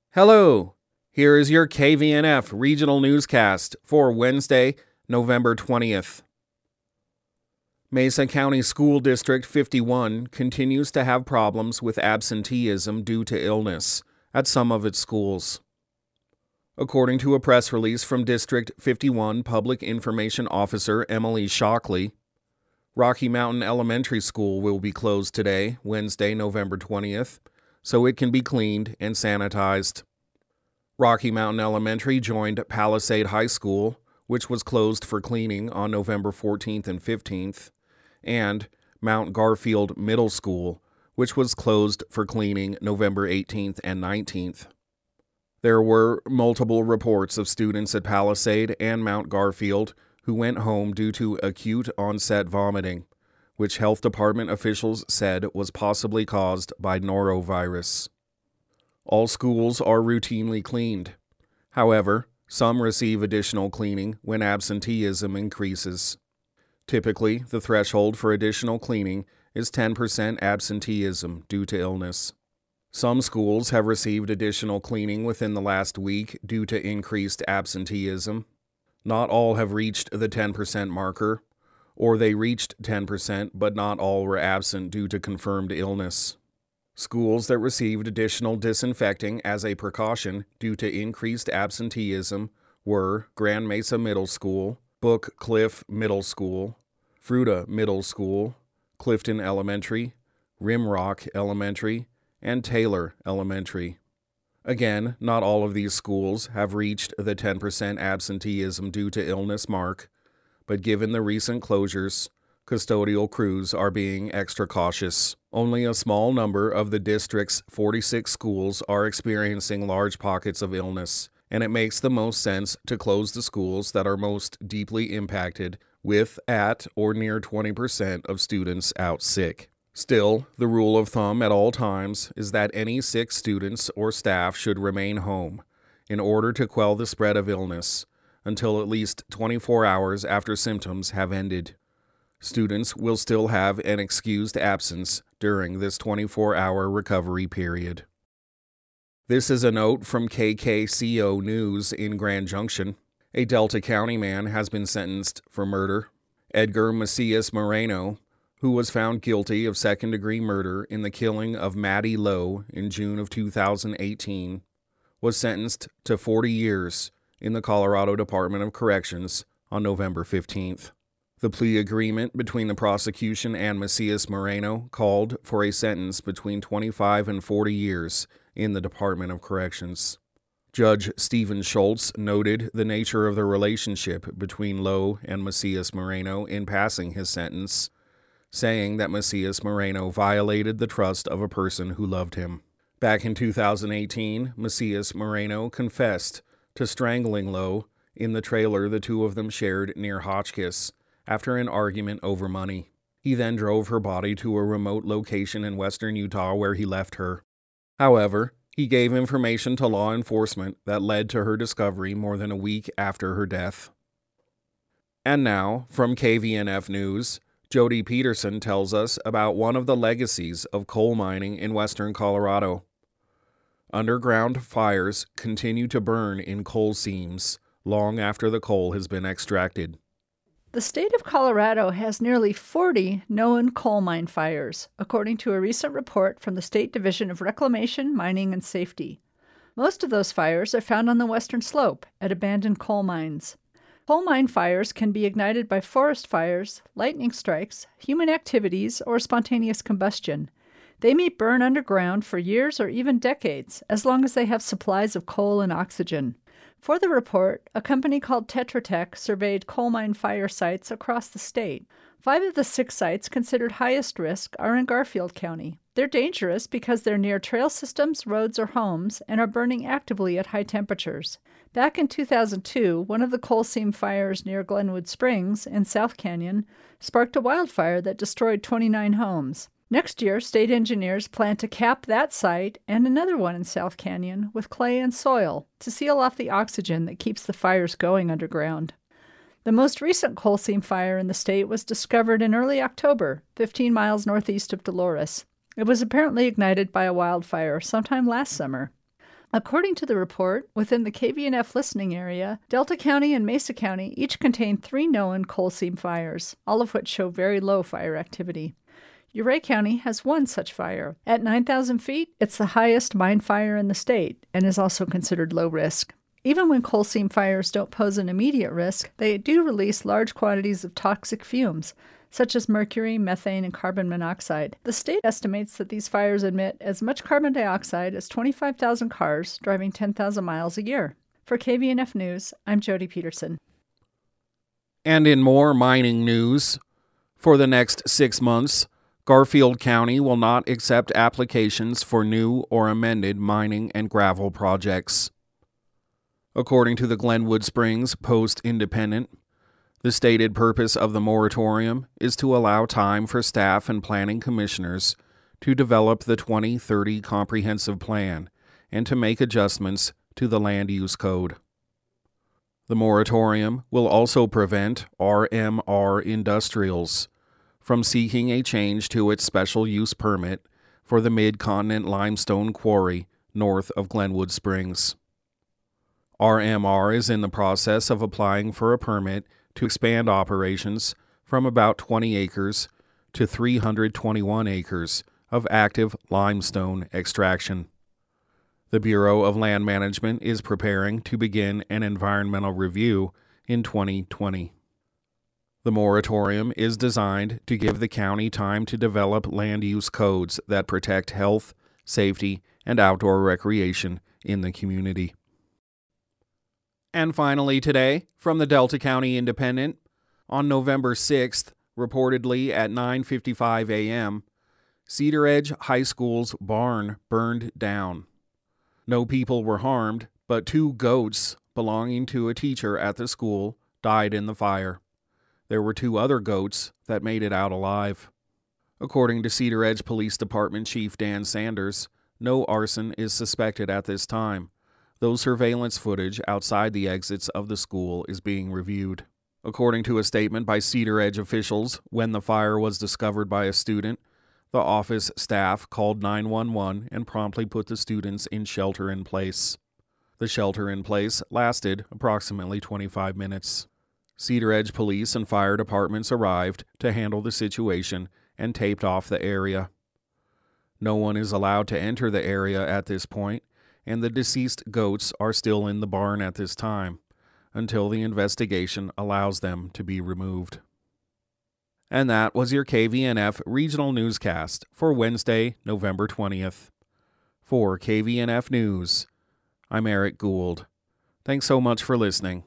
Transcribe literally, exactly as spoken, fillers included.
Hello, here is your K V N F regional newscast for Wednesday, November twentieth. Mesa County School District fifty-one continues to have problems with absenteeism due to illness at some of its schools. According to a press release from District fifty-one Public Information Officer Emily Shockley, Rocky Mountain Elementary School will be closed today, Wednesday, November twentieth, so it can be cleaned and sanitized. Rocky Mountain Elementary joined Palisade High School, which was closed for cleaning on November fourteenth and fifteenth, and Mount Garfield Middle School, which was closed for cleaning November eighteenth and nineteenth. There were multiple reports of students at Palisade and Mount Garfield who went home due to acute onset vomiting, which health department officials said was possibly caused by norovirus. All schools are routinely cleaned. However, some receive additional cleaning when absenteeism increases. Typically, the threshold for additional cleaning is ten percent absenteeism due to illness. Some schools have received additional cleaning within the last week due to increased absenteeism. Not all have reached the ten percent marker, or they reached ten percent but not all were absent due to confirmed illness. Schools that received additional disinfecting as a precaution due to increased absenteeism were Grand Mesa Middle School, Book Cliff Middle School, Fruta Middle School, Clifton Elementary, Rimrock Elementary, and Taylor Elementary. Again, not all of these schools have reached the ten percent absenteeism due to illness mark, but given the recent closures, custodial crews are being extra cautious. Only a small number of the district's forty-six schools are experiencing large pockets of illness, and it makes the most sense to close the schools that are most deeply impacted with at or near twenty percent of students out sick. Still, the rule of thumb at all times is that any sick students or staff should remain home in order to quell the spread of illness until at least twenty-four hours after symptoms have ended. Students will still have an excused absence during this twenty-four hour recovery period. This is a note from K K C O News in Grand Junction. A Delta County man has been sentenced for murder. Edgar Macias Moreno, who was found guilty of second-degree murder in the killing of Maddie Lowe in June of two thousand eighteen, was sentenced to forty years in the Colorado Department of Corrections on November fifteenth. The plea agreement between the prosecution and Macias Moreno called for a sentence between twenty-five and forty years in the Department of Corrections. Judge Stephen Schultz noted the nature of the relationship between Lowe and Macias Moreno in passing his sentence, saying that Macias Moreno violated the trust of a person who loved him. Back in two thousand eighteen, Macias Moreno confessed to strangling Lowe in the trailer the two of them shared near Hotchkiss after an argument over money. He then drove her body to a remote location in western Utah where he left her. However, he gave information to law enforcement that led to her discovery more than a week after her death. And now, from K V N F News, Jody Peterson tells us about one of the legacies of coal mining in western Colorado. Underground fires continue to burn in coal seams long after the coal has been extracted. The state of Colorado has nearly forty known coal mine fires, according to a recent report from the State Division of Reclamation, Mining, and Safety. Most of those fires are found on the western slope at abandoned coal mines. Coal mine fires can be ignited by forest fires, lightning strikes, human activities, or spontaneous combustion. They may burn underground for years or even decades, as long as they have supplies of coal and oxygen. For the report, a company called Tetra Tech surveyed coal mine fire sites across the state. Five of the six sites considered highest risk are in Garfield County. They're dangerous because they're near trail systems, roads, or homes, and are burning actively at high temperatures. Back in two thousand two, one of the coal seam fires near Glenwood Springs in South Canyon sparked a wildfire that destroyed twenty-nine homes. Next year, state engineers plan to cap that site and another one in South Canyon with clay and soil to seal off the oxygen that keeps the fires going underground. The most recent coal seam fire in the state was discovered in early October, fifteen miles northeast of Dolores. It was apparently ignited by a wildfire sometime last summer. According to the report, within the K V N F listening area, Delta County and Mesa County each contain three known coal seam fires, all of which show very low fire activity. Ouray County has one such fire. At nine thousand feet, it's the highest mine fire in the state and is also considered low risk. Even when coal seam fires don't pose an immediate risk, they do release large quantities of toxic fumes, such as mercury, methane, and carbon monoxide. The state estimates that these fires emit as much carbon dioxide as twenty-five thousand cars driving ten thousand miles a year. For K V N F News, I'm Jody Peterson. And in more mining news, for the next six months, Garfield County will not accept applications for new or amended mining and gravel projects. According to the Glenwood Springs Post-Independent, the stated purpose of the moratorium is to allow time for staff and planning commissioners to develop the twenty thirty comprehensive plan and to make adjustments to the land use code. The moratorium will also prevent R M R Industrials from seeking a change to its special use permit for the Mid-Continent Limestone Quarry north of Glenwood Springs. R M R is in the process of applying for a permit to expand operations from about twenty acres to three hundred twenty-one acres of active limestone extraction. The Bureau of Land Management is preparing to begin an environmental review in twenty twenty. The moratorium is designed to give the county time to develop land use codes that protect health, safety, and outdoor recreation in the community. And finally today, from the Delta County Independent, on November sixth, reportedly at nine fifty-five a.m., Cedar Edge High School's barn burned down. No people were harmed, but two goats belonging to a teacher at the school died in the fire. There were two other goats that made it out alive. According to Cedar Edge Police Department Chief Dan Sanders, no arson is suspected at this time, though surveillance footage outside the exits of the school is being reviewed. According to a statement by Cedar Edge officials, when the fire was discovered by a student, the office staff called nine one one and promptly put the students in shelter-in-place. The shelter-in-place lasted approximately twenty-five minutes. Cedar Edge police and fire departments arrived to handle the situation and taped off the area. No one is allowed to enter the area at this point, and the deceased goats are still in the barn at this time, until the investigation allows them to be removed. And that was your K V N F Regional Newscast for Wednesday, November twentieth. For K V N F News, I'm Eric Gould. Thanks so much for listening.